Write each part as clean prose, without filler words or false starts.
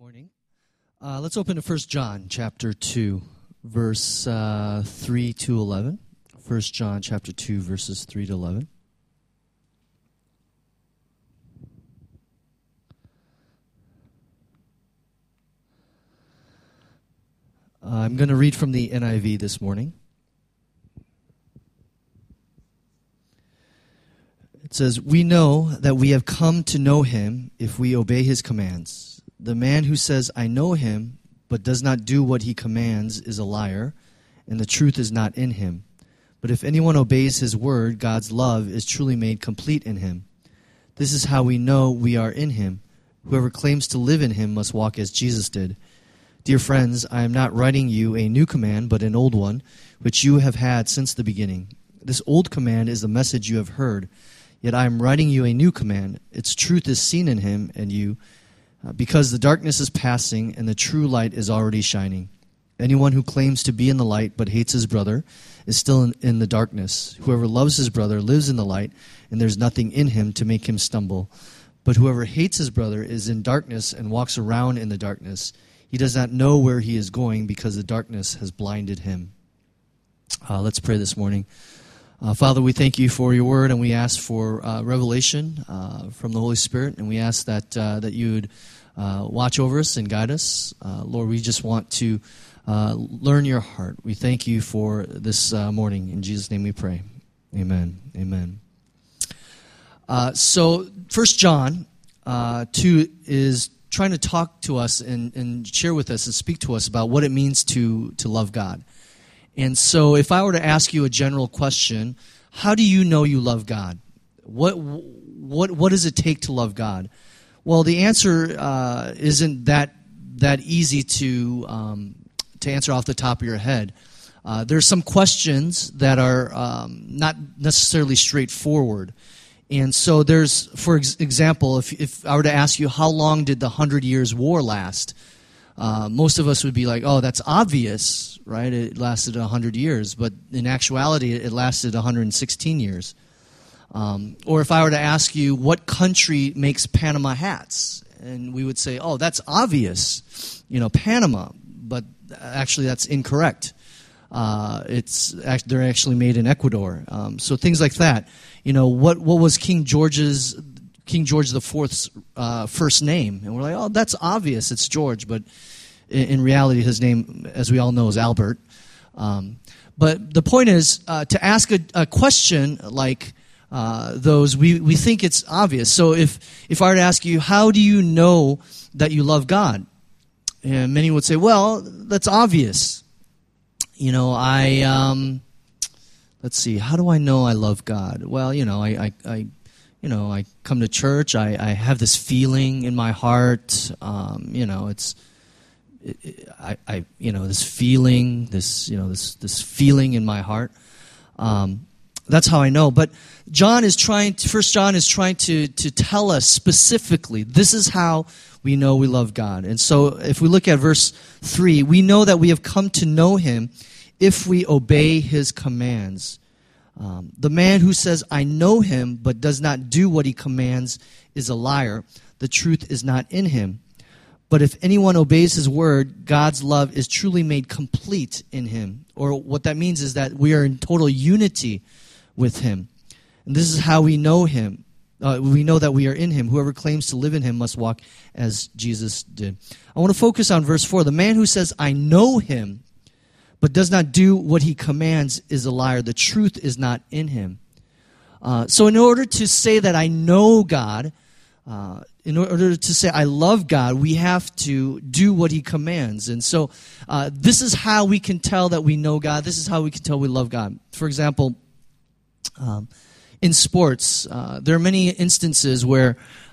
Morning. Let's open to 1 John chapter 2, verse 3 to 11. 1 John chapter 2, verses 3 to 11. I'm going to read from the NIV this morning. It says, "We know that we have come to know him if we obey his commands. The man who says, 'I know him,' but does not do what he commands is a liar, and the truth is not in him. But if anyone obeys his word, God's love is truly made complete in him. This is how we know we are in him. Whoever claims to live in him must walk as Jesus did. Dear friends, I am not writing you a new command, but an old one, which you have had since the beginning. This old command is the message you have heard. Yet I am writing you a new command. Its truth is seen in him and you, because the darkness is passing and the true light is already shining. Anyone who claims to be in the light but hates his brother is still in the darkness. Whoever loves his brother lives in the light, and there's nothing in him to make him stumble. But whoever hates his brother is in darkness and walks around in the darkness. He does not know where he is going because the darkness has blinded him." Let's pray this morning. Father, we thank you for your word, and we ask for revelation from the Holy Spirit, and we ask that you would watch over us and guide us. Lord, we just want to learn your heart. We thank you for this morning. In Jesus' name we pray. Amen. Amen. So 1 John 2 is trying to talk to us and share with us and speak to us about what it means to love God. And so if I were to ask you a general question, how do you know you love God? What does it take to love God? Well, the answer isn't that easy to answer off the top of your head. There's some questions that are not necessarily straightforward. And so there's, for example, if I were to ask you, how long did the 100 Years' War last? Most of us would be like, oh, that's obvious, right? It lasted 100 years. But in actuality, it lasted 116 years. Or if I were to ask you, what country makes Panama hats? And we would say, oh, that's obvious, Panama. But actually, that's incorrect. They're actually made in Ecuador. So things like that. What was King George IV's first name? And we're like, oh, that's obvious. It's George. But in reality, his name, as we all know, is Albert. But the point is, to ask a question like those, we think it's obvious. So if I were to ask you, how do you know that you love God? And many would say, well, that's obvious. Let's see, how do I know I love God? Well, I come to church. I have this feeling in my heart. This feeling, this feeling in my heart. That's how I know. But 1 John is trying to tell us specifically, this is how we know we love God. And so if we look at verse 3, we know that we have come to know him if we obey his commands. The man who says, "I know him," but does not do what he commands is a liar. The truth is not in him. But if anyone obeys his word, God's love is truly made complete in him. Or what that means is that we are in total unity with him. And this is how we know him. We know that we are in him. Whoever claims to live in him must walk as Jesus did. I want to focus on verse 4. The man who says, "I know him," but does not do what he commands is a liar. The truth is not in him. So in order to say that I know God, in order to say I love God, we have to do what he commands. And so this is how we can tell that we know God. This is how we can tell we love God. For example, in sports, there are many instances where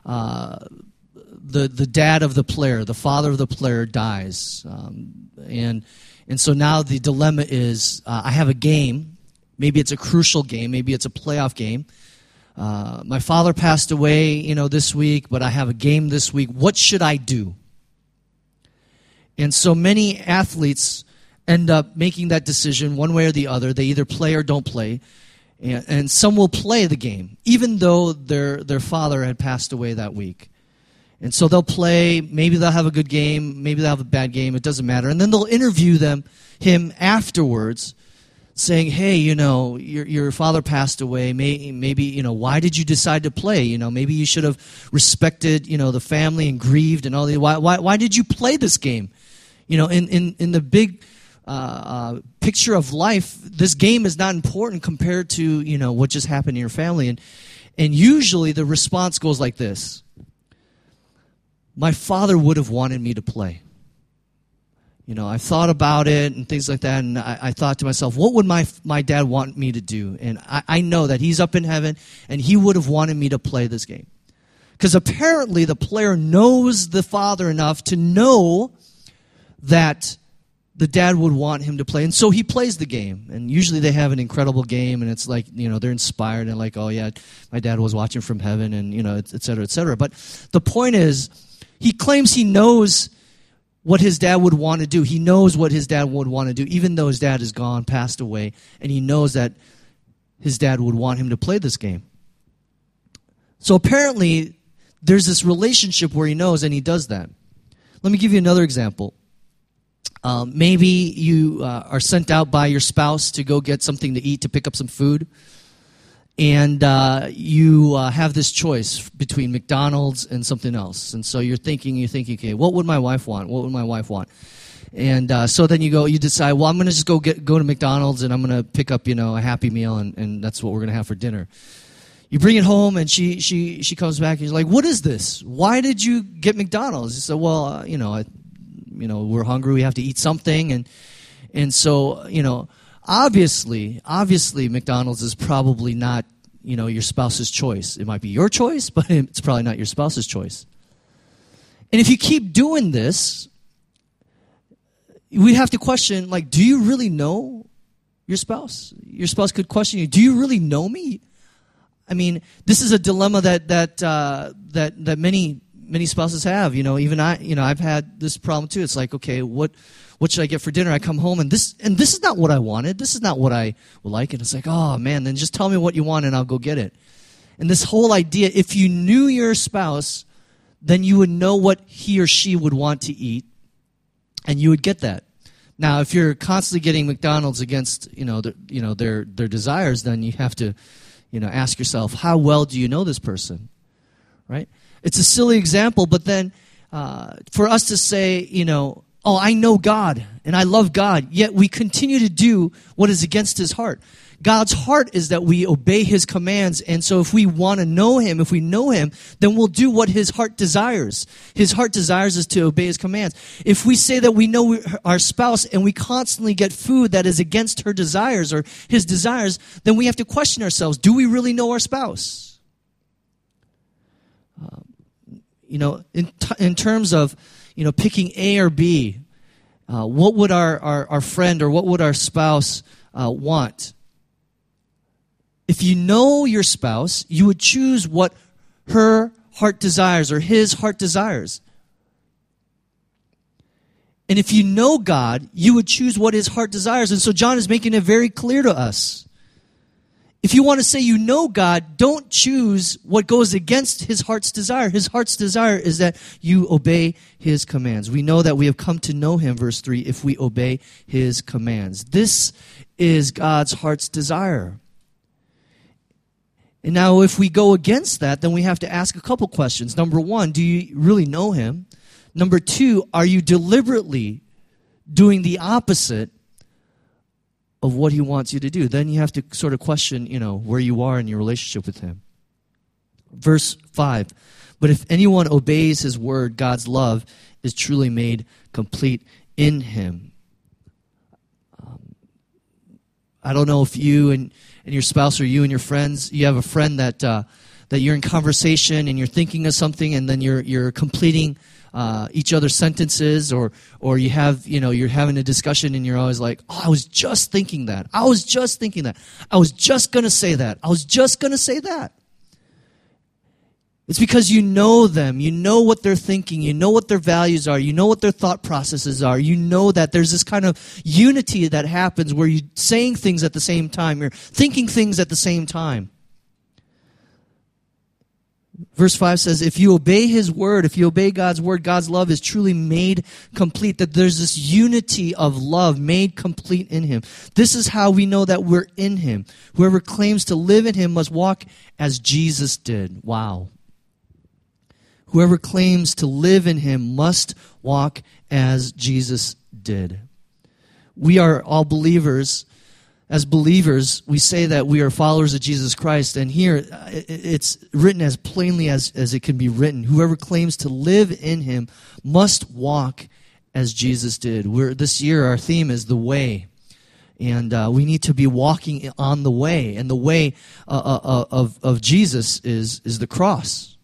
the dad of the player, the father of the player dies. And so now the dilemma is, I have a game. Maybe it's a crucial game. Maybe it's a playoff game. My father passed away, this week, but I have a game this week. What should I do? And so many athletes end up making that decision one way or the other. They either play or don't play. And some will play the game, even though their father had passed away that week. And so they'll play, maybe they'll have a good game, maybe they'll have a bad game, it doesn't matter. And then they'll interview him afterwards, saying, hey, your father passed away, maybe, why did you decide to play? Maybe you should have respected, the family and grieved and all the, why did you play this game? In the big picture of life, this game is not important compared to, what just happened in your family. And usually the response goes like this: my father would have wanted me to play. I thought about it and things like that, and I thought to myself, what would my dad want me to do? And I know that he's up in heaven, and he would have wanted me to play this game. Because apparently the player knows the father enough to know that the dad would want him to play. And so he plays the game. And usually they have an incredible game, and it's like, they're inspired and like, oh yeah, my dad was watching from heaven, and, et cetera, et cetera. But the point is, he claims he knows what his dad would want to do. He knows what his dad would want to do, even though his dad is gone, passed away, and he knows that his dad would want him to play this game. So apparently, there's this relationship where he knows, and he does that. Let me give you another example. Maybe you are sent out by your spouse to go get something to eat, to pick up some food. And you have this choice between McDonald's and something else. And so you're thinking, okay, what would my wife want? What would my wife want? And so then you decide, well, I'm going to just go to McDonald's, and I'm going to pick up, a Happy Meal, and that's what we're going to have for dinner. You bring it home, and she comes back, and she's like, what is this? Why did you get McDonald's? You say, well, we're hungry, we have to eat something, and so, obviously, McDonald's is probably not, your spouse's choice. It might be your choice, but it's probably not your spouse's choice. And if you keep doing this, we have to question, like, do you really know your spouse? Your spouse could question you, do you really know me? I mean, this is a dilemma that many spouses have. Even I've had this problem too. It's like, okay, what should I get for dinner? I come home, and this is not what I wanted. This is not what I would like. And it's like, oh man, then just tell me what you want and I'll go get it. And this whole idea, if you knew your spouse, then you would know what he or she would want to eat, and you would get that. Now, if you're constantly getting McDonald's against their desires, then you have to ask yourself, how well do you know this person, right? It's a silly example, but then for us to say, oh, I know God and I love God, yet we continue to do what is against his heart. God's heart is that we obey his commands, and so if we want to know him, if we know him, then we'll do what his heart desires. His heart desires is to obey his commands. If we say that we know our spouse and we constantly get food that is against her desires or his desires, then we have to question ourselves, do we really know our spouse? In terms of, picking A or B, what would our friend or what would our spouse want? If you know your spouse, you would choose what her heart desires or his heart desires. And if you know God, you would choose what his heart desires. And so John is making it very clear to us. If you want to say you know God, don't choose what goes against his heart's desire. His heart's desire is that you obey his commands. We know that we have come to know him, verse 3, if we obey his commands. This is God's heart's desire. And now if we go against that, then we have to ask a couple questions. Number one, do you really know him? Number two, are you deliberately doing the opposite of what he wants you to do? Then you have to sort of question, where you are in your relationship with him. Verse 5, but if anyone obeys his word, God's love is truly made complete in him. I don't know if you and your spouse or you and your friends, you have a friend that you're in conversation and you're thinking of something and then you're completing each other's sentences, or you have, you're having a discussion and you're always like, oh, I was just thinking that. I was just thinking that. I was just going to say that. I was just going to say that. It's because you know them. You know what they're thinking. You know what their values are. You know what their thought processes are. You know that there's this kind of unity that happens where you're saying things at the same time. You're thinking things at the same time. Verse 5 says, if you obey his word, if you obey God's word, God's love is truly made complete. That there's this unity of love made complete in him. This is how we know that we're in him. Whoever claims to live in him must walk as Jesus did. Wow. Whoever claims to live in him must walk as Jesus did. We are all believers. As believers, we say that we are followers of Jesus Christ, and here it's written as plainly as it can be written. Whoever claims to live in him must walk as Jesus did. This year, our theme is the way, and we need to be walking on the way, and the way of Jesus is the cross.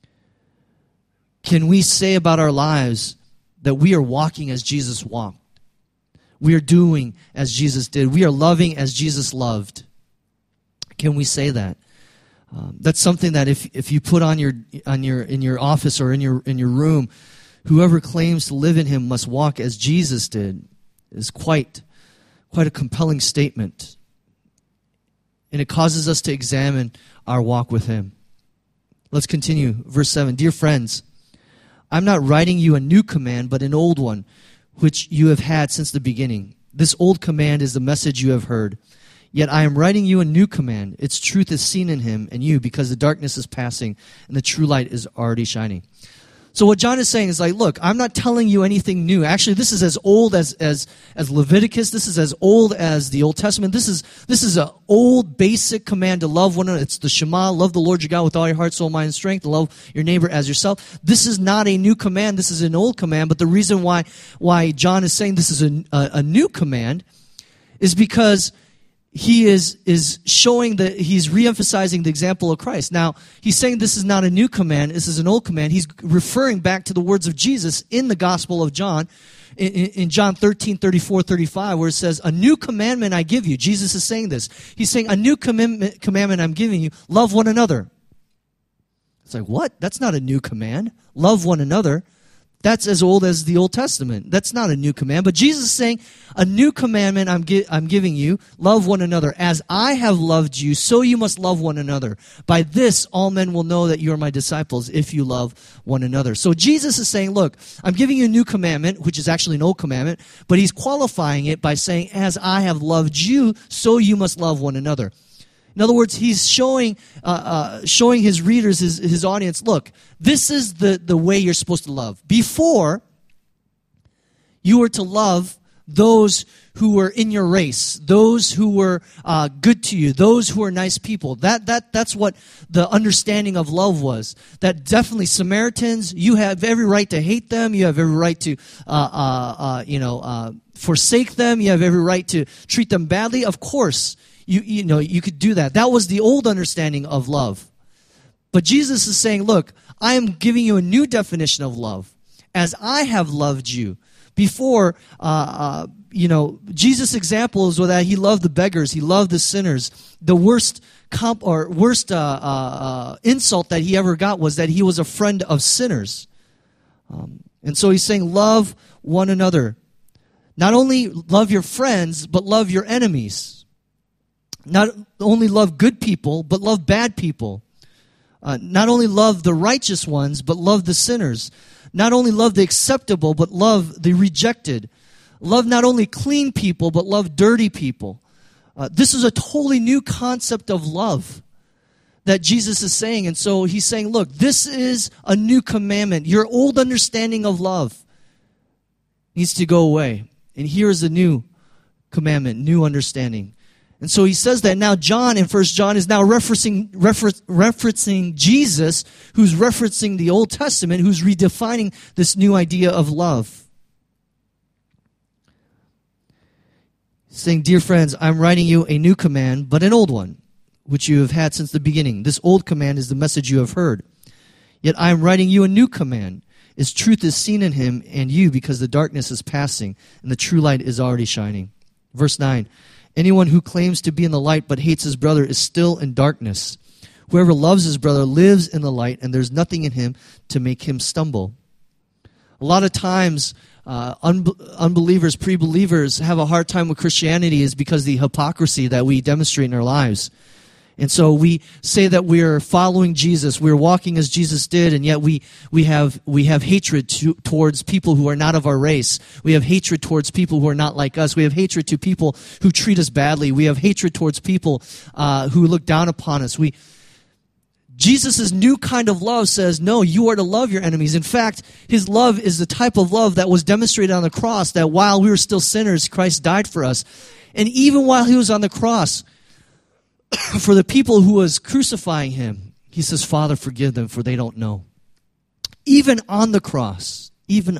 Can we say about our lives that we are walking as Jesus walked? We are doing as Jesus did. We are loving as Jesus loved. Can we say that? That's something that if you put in your office or in your room, whoever claims to live in him must walk as Jesus did, is quite a compelling statement. And it causes us to examine our walk with him. Let's continue. Verse 7. Dear friends, I'm not writing you a new command, but an old one, which you have had since the beginning. This old command is the message you have heard. Yet I am writing you a new command. Its truth is seen in him and you, because the darkness is passing and the true light is already shining. So what John is saying is like, look, I'm not telling you anything new. Actually, this is as old as Leviticus. This is as old as the Old Testament. This is an old basic command to love one another. It's the Shema, love the Lord your God with all your heart, soul, mind, and strength, and love your neighbor as yourself. This is not a new command. This is an old command. But the reason why John is saying this is a new command is because he is showing that he's reemphasizing the example of Christ. Now, he's saying this is not a new command, this is an old command. He's referring back to the words of Jesus in the Gospel of John, in John 13, 34, 35, where it says, a new commandment I give you. Jesus is saying this. He's saying, a new commandment I'm giving you, love one another. It's like, what? That's not a new command. Love one another. That's as old as the Old Testament. That's not a new command. But Jesus is saying, a new commandment I'm giving you, love one another. As I have loved you, so you must love one another. By this, all men will know that you are my disciples, if you love one another. So Jesus is saying, look, I'm giving you a new commandment, which is actually an old commandment, but he's qualifying it by saying, as I have loved you, so you must love one another. In other words, he's showing his readers, his audience, look, this is the way you're supposed to love. Before, you were to love those who were in your race, those who were good to you, those who were nice people. That's what the understanding of love was. That definitely Samaritans, you have every right to hate them. You have every right to forsake them. You have every right to treat them badly. Of course, you could do that. That was the old understanding of love. But Jesus is saying, look, I am giving you a new definition of love. As I have loved you. Before, Jesus' examples were that he loved the beggars, he loved the sinners. The worst insult that he ever got was that he was a friend of sinners. And so he's saying, love one another. Not only love your friends, but love your enemies. Not only love good people, but love bad people. Not only love the righteous ones, but love the sinners. Not only love the acceptable, but love the rejected. Love not only clean people, but love dirty people. This is a totally new concept of love that Jesus is saying. And so he's saying, look, this is a new commandment. Your old understanding of love needs to go away. And here is a new commandment, new understanding. And so he says that now John in 1 John is now referencing Jesus, who's referencing the Old Testament, who's redefining this new idea of love. Saying, dear friends, I'm writing you a new command, but an old one, which you have had since the beginning. This old command is the message you have heard. Yet I am writing you a new command. Its truth is seen in him and you, because the darkness is passing and the true light is already shining. Verse 9. Anyone who claims to be in the light but hates his brother is still in darkness. Whoever loves his brother lives in the light, and there's nothing in him to make him stumble. A lot of times, unbelievers, pre-believers have a hard time with Christianity is because of the hypocrisy that we demonstrate in our lives. And so we say that we're following Jesus, we're walking as Jesus did, and yet we have hatred towards people who are not of our race. We have hatred towards people who are not like us. We have hatred to people who treat us badly. We have hatred towards people who look down upon us. Jesus' new kind of love says, no, you are to love your enemies. In fact, his love is the type of love that was demonstrated on the cross, that while we were still sinners, Christ died for us. And even while he was on the cross, for the people who was crucifying him, he says, Father, forgive them, for they don't know. Even on the cross,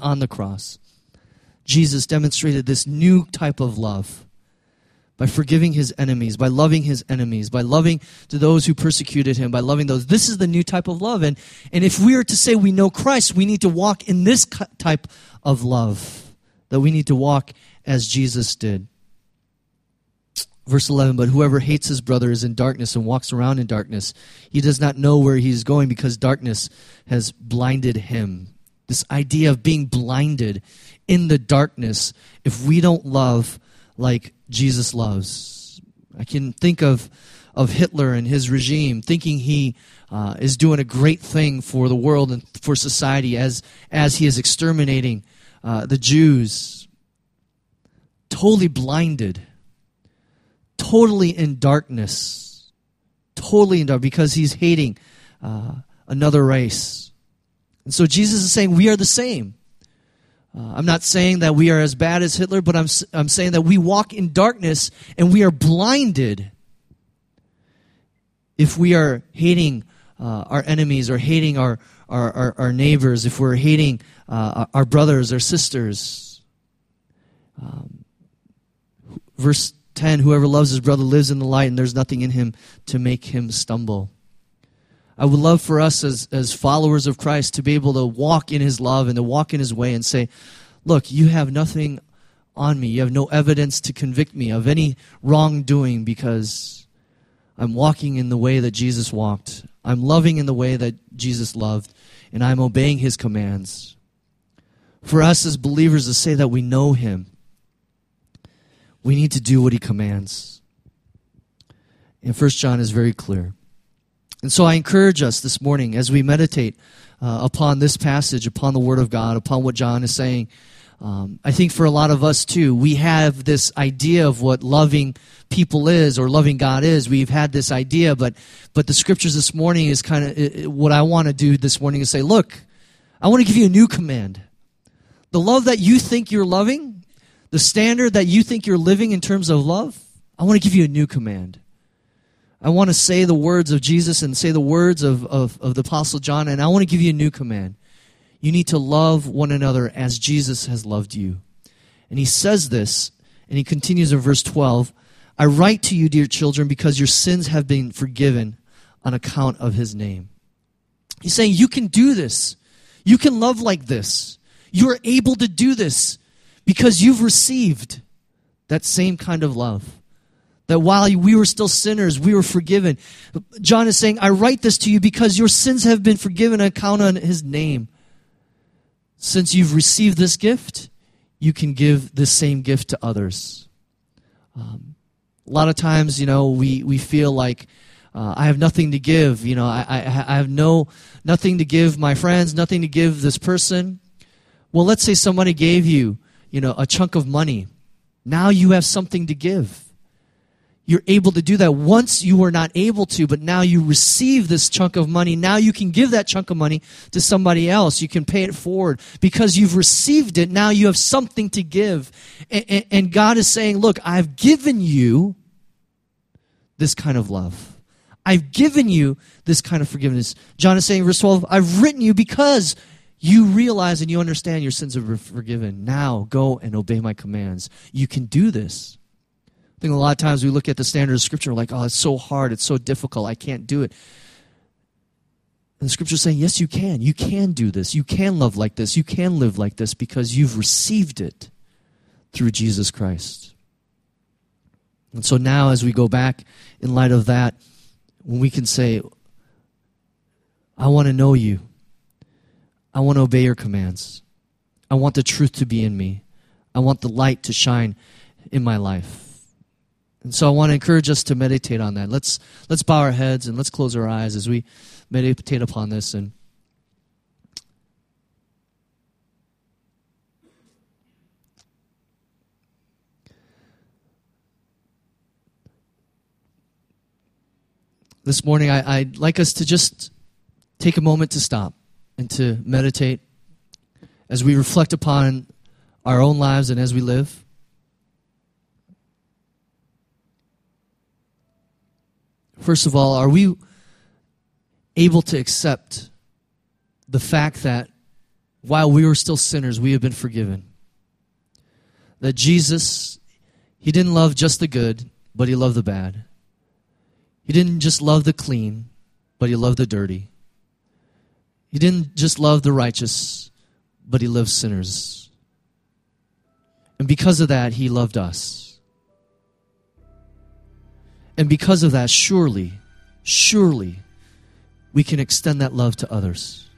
Jesus demonstrated this new type of love by forgiving his enemies, by loving his enemies, by loving to those who persecuted him, by loving those. This is the new type of love. And if we are to say we know Christ, we need to walk in this type of love, that we need to walk as Jesus did. Verse 11, but whoever hates his brother is in darkness and walks around in darkness. He does not know where he is going because darkness has blinded him. This idea of being blinded in the darkness if we don't love like Jesus loves. I can think of Hitler and his regime thinking he is doing a great thing for the world and for society as he is exterminating the Jews. Totally blinded. Totally in darkness, because he's hating another race. And so Jesus is saying we are the same. I'm not saying that we are as bad as Hitler, but I'm saying that we walk in darkness and we are blinded if we are hating our enemies or hating our neighbors, if we're hating our brothers or sisters. Verse 10, whoever loves his brother lives in the light, and there's nothing in him to make him stumble. I would love for us as followers of Christ to be able to walk in his love and to walk in his way and say, look, you have nothing on me. You have no evidence to convict me of any wrongdoing because I'm walking in the way that Jesus walked. I'm loving in the way that Jesus loved, and I'm obeying his commands. For us as believers to say that we know him, we need to do what he commands. And 1 John is very clear. And so I encourage us this morning as we meditate upon this passage, upon the Word of God, upon what John is saying. I think for a lot of us too, we have this idea of what loving people is or loving God is. We've had this idea, but the scriptures this morning is kind of what I want to do this morning is say, look, I want to give you a new command. The love that you think you're loving, the standard that you think you're living in terms of love, I want to give you a new command. I want to say the words of Jesus and say the words of the Apostle John, and I want to give you a new command. You need to love one another as Jesus has loved you. And he says this, and he continues in verse 12, I write to you, dear children, because your sins have been forgiven on account of his name. He's saying you can do this. You can love like this. You are able to do this because you've received that same kind of love. That while we were still sinners, we were forgiven. John is saying, I write this to you because your sins have been forgiven on account of his name. Since you've received this gift, you can give this same gift to others. A lot of times, we feel like I have nothing to give. I have nothing to give my friends, nothing to give this person. Well, let's say somebody gave you, a chunk of money. Now you have something to give. You're able to do that. Once you were not able to, but now you receive this chunk of money. Now you can give that chunk of money to somebody else. You can pay it forward. Because you've received it, now you have something to give. And God is saying, look, I've given you this kind of love. I've given you this kind of forgiveness. John is saying, verse 12, I've written you because you realize and you understand your sins are forgiven. Now go and obey my commands. You can do this. I think a lot of times we look at the standard of Scripture like, oh, it's so hard, it's so difficult, I can't do it. And the Scripture is saying, yes, you can. You can do this. You can love like this. You can live like this because you've received it through Jesus Christ. And so now as we go back in light of that, when we can say, I want to know you. I want to obey your commands. I want the truth to be in me. I want the light to shine in my life. And so I want to encourage us to meditate on that. Let's bow our heads and let's close our eyes as we meditate upon this. And this morning, I'd like us to just take a moment to stop and to meditate as we reflect upon our own lives and as we live. First of all, are we able to accept the fact that while we were still sinners, we have been forgiven? That Jesus, he didn't love just the good, but he loved the bad. He didn't just love the clean, but he loved the dirty. He didn't just love the righteous, but he loved sinners. And because of that, he loved us. And because of that, surely, we can extend that love to others.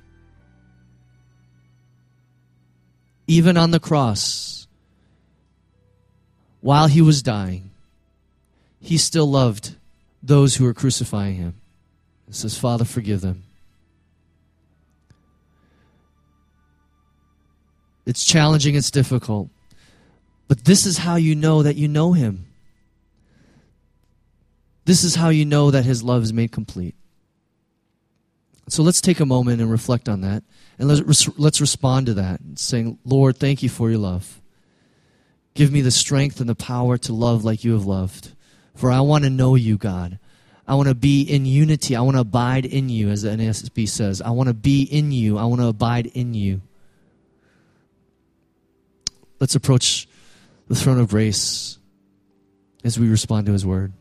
Even on the cross, while he was dying, he still loved those who were crucifying him. He says, Father, forgive them. It's challenging, it's difficult. But this is how you know that you know him. This is how you know that his love is made complete. So let's take a moment and reflect on that. And let's respond to that, saying, Lord, thank you for your love. Give me the strength and the power to love like you have loved. For I want to know you, God. I want to be in unity. I want to abide in you, as the NASB says. I want to be in you. I want to abide in you. Let's approach the throne of grace as we respond to his word.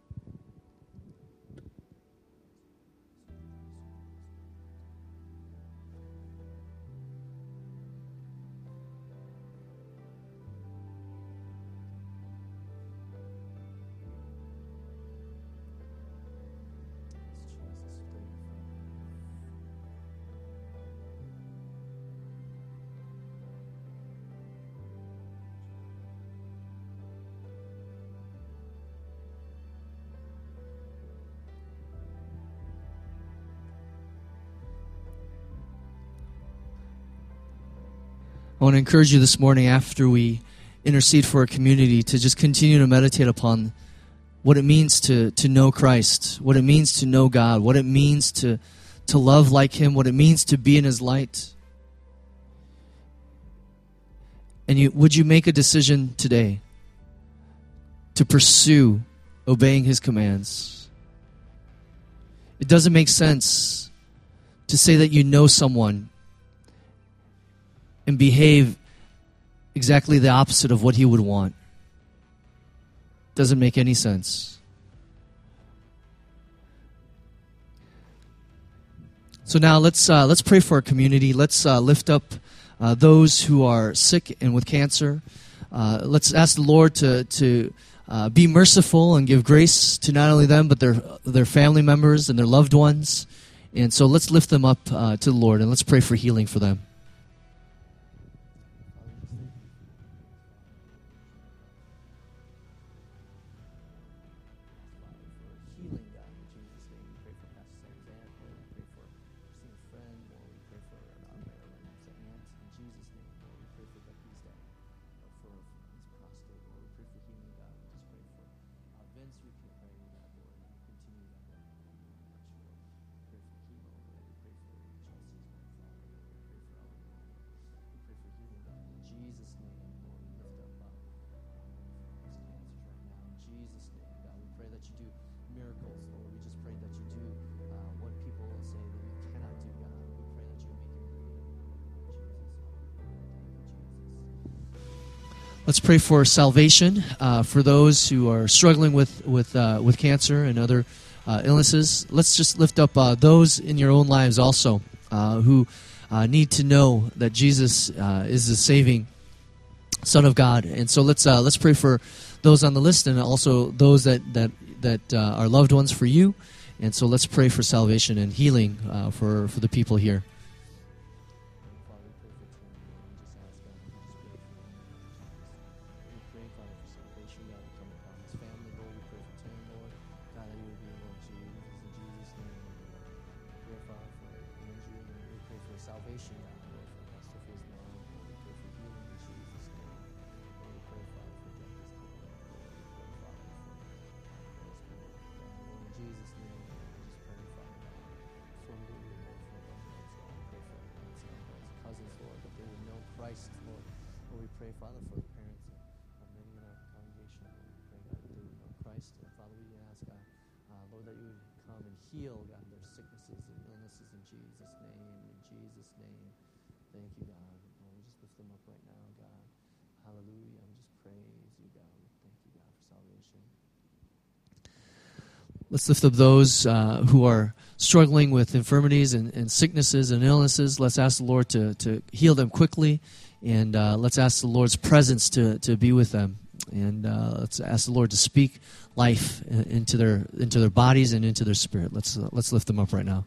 I want to encourage you this morning, after we intercede for our community, to just continue to meditate upon what it means to know Christ, what it means to know God, what it means to love like him, what it means to be in his light. And would you make a decision today to pursue obeying his commands? It doesn't make sense to say that you know someone and behave exactly the opposite of what he would want. Doesn't make any sense. So now let's pray for our community. Let's lift up those who are sick and with cancer. Let's ask the Lord to be merciful and give grace to not only them but their family members and their loved ones. And so let's lift them up to the Lord and let's pray for healing for them. Let's pray for salvation for those who are struggling with cancer and other illnesses. Let's just lift up those in your own lives also who need to know that Jesus is the saving Son of God. And so let's pray for those on the list and also those that are loved ones for you. And so let's pray for salvation and healing for the people here. God, that you would be, Lord Jesus, in Jesus' name, Lord. We pray, Father, for Andrew, and we pray for salvation, God, Lord, for Pastor Faith's mom. Lord, we pray for healing in Jesus' name. Lord, we pray, Father, for Jessica's healing. Lord, we pray, Father, for Grace, Lord. God, Lord, in Jesus' name, Lord, we just pray, Father, God, for Lord, for loved ones, God. We pray for aunts, uncles, cousins, Lord, that they would know Christ, Lord. Lord, we pray, Father, for the parents of many in our congregation. Lord, we pray, God, that they would know Christ. And Father, we ask, God, Lord, that you would come and heal, God, their sicknesses and illnesses in Jesus' name. In Jesus' name. Thank you, God. Lord, we just lift them up right now, God. Hallelujah. We just praise you, God. We thank you, God, for salvation. Let's lift up those who are struggling with infirmities and sicknesses and illnesses. Let's ask the Lord to heal them quickly, and let's ask the Lord's presence to be with them. And let's ask the Lord to speak life into their bodies and into their spirit. Let's lift them up right now.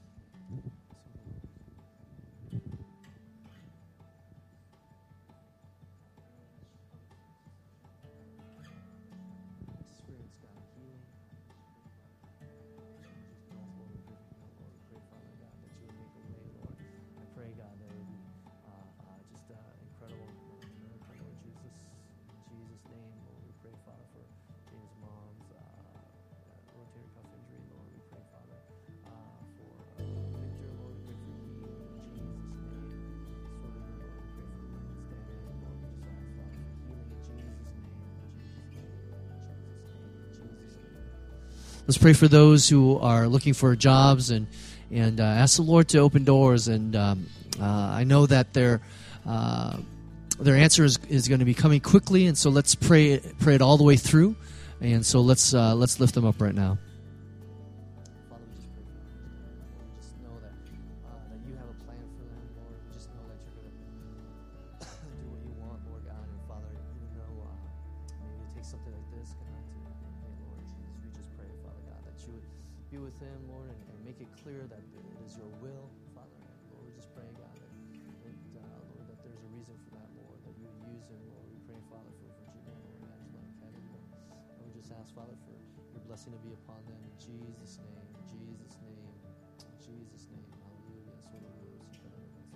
Let's pray for those who are looking for jobs and ask the Lord to open doors. And I know that their answer is going to be coming quickly. And so let's pray it all the way through. And so let's lift them up right now. Father, we just pray for them. We just know that you have a plan for them, Lord. We just know that you're going to do what you want, Lord God. And Father, even though maybe it takes something like this, God, Lord Jesus, we just pray, Father God, that you would be with him, Lord, and make it clear that it is your will, Father. And Lord, we just pray, God, that Lord, that there's a reason for that, Lord, that you would use him, Lord. We pray, Father, for Virginia, Lord, Angela, and Kevin, Lord. And we just ask, Father, for your blessing to be upon them in Jesus' name, in Jesus' name, in Jesus' name. Hallelujah. Thank you, Jesus. Thank you, Jesus.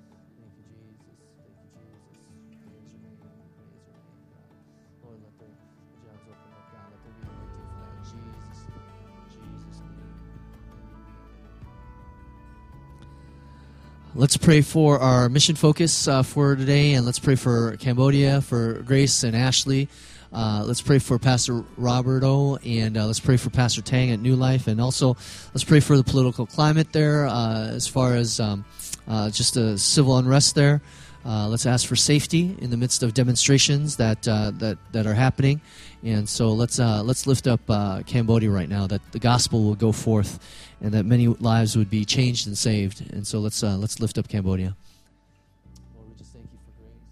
Praise your name. Praise your name, God. Lord, let the jobs open up, God. Let there be anointing for that in Jesus' name. In Jesus' name. Let's pray for our mission focus for today, and let's pray for Cambodia, for Grace and Ashley. Let's pray for Pastor Roberto, and let's pray for Pastor Tang at New Life, and also let's pray for the political climate there as far as just the civil unrest there. Let's ask for safety in the midst of demonstrations that are happening, and so let's lift up Cambodia right now, that the gospel will go forth, and that many lives would be changed and saved. And so let's lift up Cambodia. Lord, we just thank you for grace.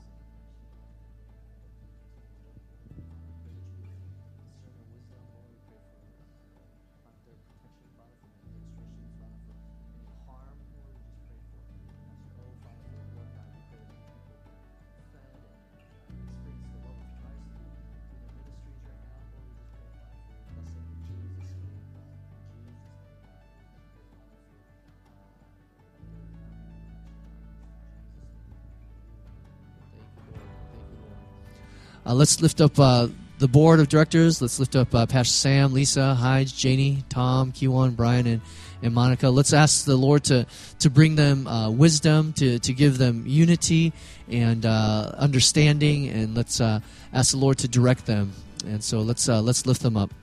Let's lift up the board of directors. Let's lift up Pastor Sam, Lisa, Hyde, Janie, Tom, Kiwan, Brian, and Monica. Let's ask the Lord to bring them wisdom, to give them unity and understanding, and let's ask the Lord to direct them. And so let's lift them up.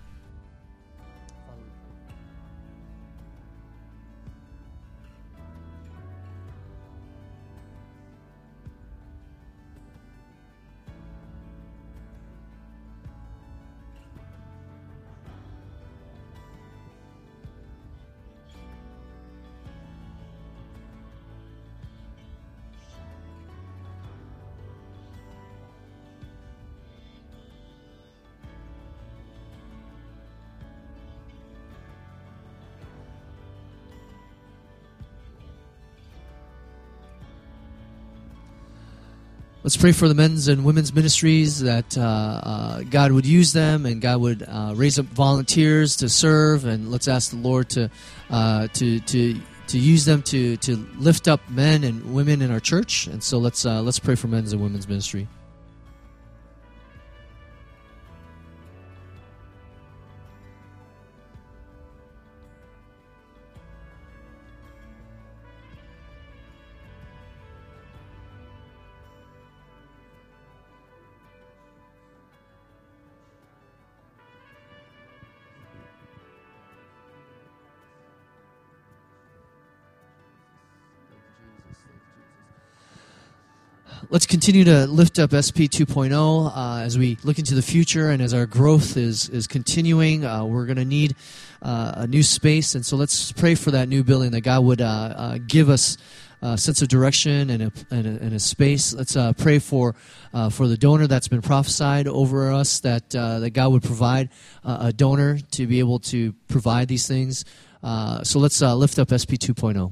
Let's pray for the men's and women's ministries, that God would use them and God would raise up volunteers to serve. And let's ask the Lord to use them to lift up men and women in our church. And so let's pray for men's and women's ministry. Let's continue to lift up SP 2.0 as we look into the future and as our growth is continuing. We're going to need a new space, and so let's pray for that new building, that God would give us a sense of direction and a space. Let's pray for the donor that's been prophesied over us, that God would provide a donor to be able to provide these things. So let's lift up SP 2.0.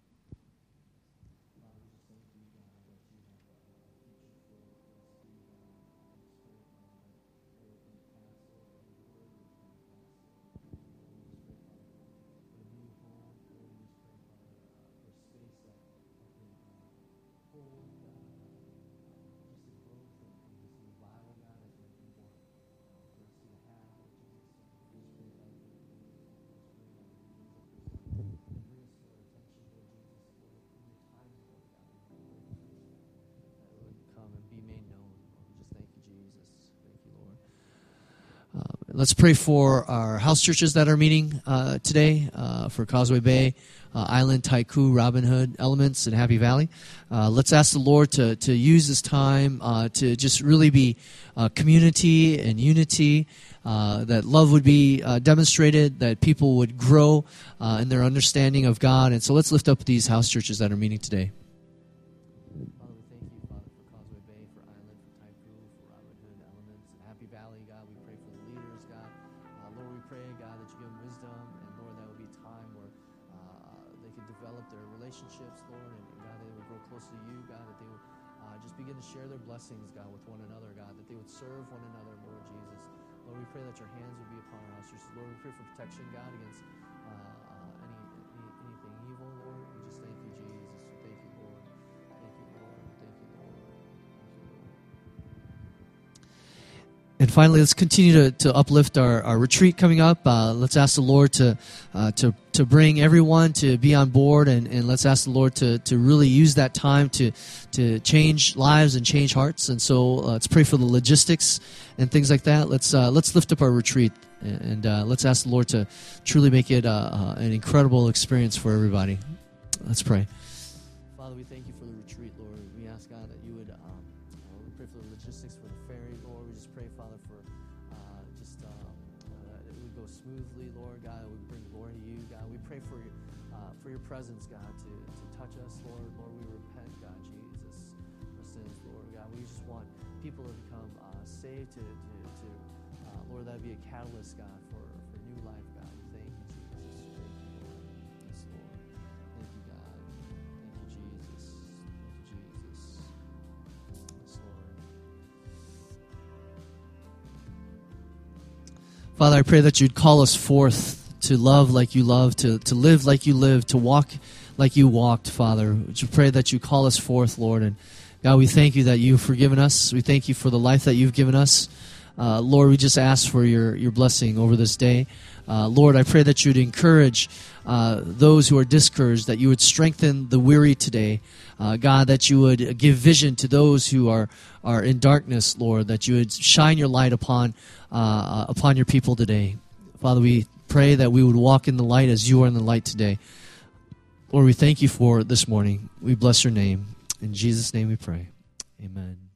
Let's pray for our house churches that are meeting today, for Causeway Bay, Island, Taiku, Robin Hood, Elements, and Happy Valley. Let's ask the Lord to use this time to just really be community and unity, that love would be demonstrated, that people would grow in their understanding of God. And so let's lift up these house churches that are meeting today. Father, we thank you, Father, for Causeway Bay, for Island, for Taiku, for Robin Hood, Elements, and Happy Valley. God, we pray for the leaders, God. Lord, we pray, God, that you give them wisdom, and Lord, that would be a time where they can develop their relationships, Lord, and God, they would grow closer to you, God, that they would just begin to share their blessings, God, with one another, God, that they would serve one another, Lord Jesus. Lord, we pray that your hands would be upon our house churches. Lord, we pray for protection, God, against anything evil, Lord. We just thank you, Jesus. Thank you, Lord. Thank you, Lord. Thank you, Lord. And finally, let's continue to uplift our retreat coming up. Let's ask the Lord to bring everyone to be on board, and let's ask the Lord to really use that time to change lives and change hearts. And so let's pray for the logistics and things like that. Let's lift up our retreat, and let's ask the Lord to truly make it an incredible experience for everybody. Let's pray. Father, we thank you for the retreat, Lord. We ask, God, that you would we pray for the logistics for the ferry, Lord. We just pray, Father, for that it would go smoothly, Lord God. It would bring glory to you, God. We pray for your presence, God, to touch us, Lord. Lord, we repent, God, Jesus, for sins, Lord God. We just want people to become saved, Lord, that would be a catalyst, God, for new life, God. Thank you, Jesus. Thank you, Lord. Yes, Lord. Thank you, God. Thank you, Jesus. Thank you, Jesus. Yes, Lord. Father, I pray that you'd call us forth to love like you loved, to live like you lived, to walk like you walked, Father. Would you pray that you call us forth, Lord? And God, we thank you that you've forgiven us. We thank you for the life that you've given us. Lord, we just ask for your blessing over this day. Lord, I pray that you'd encourage those who are discouraged, that you would strengthen the weary today. God, that you would give vision to those who are in darkness, Lord, that you would shine your light upon your people today. Father, we pray that we would walk in the light as you are in the light today. Lord, we thank you for this morning. We bless your name. In Jesus' name we pray. Amen.